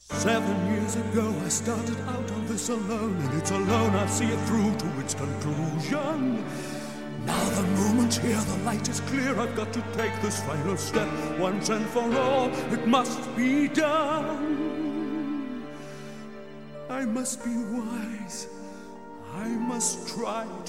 7 years ago I started out on this alone, and it's alone I'll see it through to its conclusion. Now the moment's here, the light is clear, I've got to take this final step. Once and for all, it must be done. I must be wise, I must try to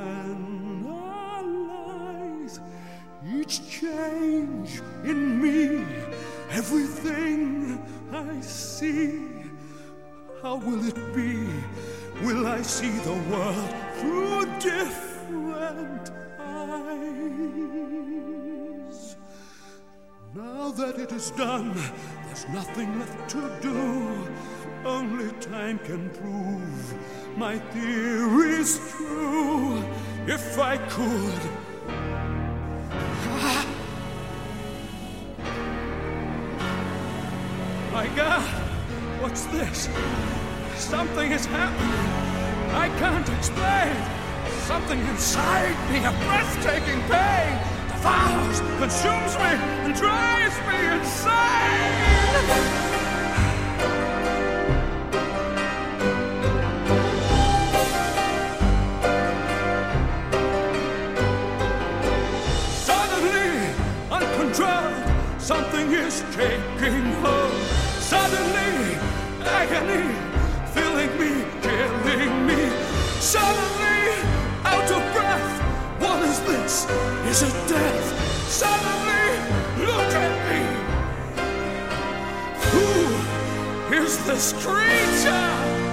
analyze each change in me, everything I see. How will it be? Will I see the world through different eyes? Now that it is done, there's nothing left to do. Only time can prove my theory's true. If I could, my God, what's this? Something is happening. I can't explain. Something inside me, a breathtaking pain, devours, consumes me, and drives me insane. Something is taking hold. Suddenly, agony filling me, killing me. Suddenly, out of breath. What is this? Is it death? Suddenly, look at me. Who is this creature?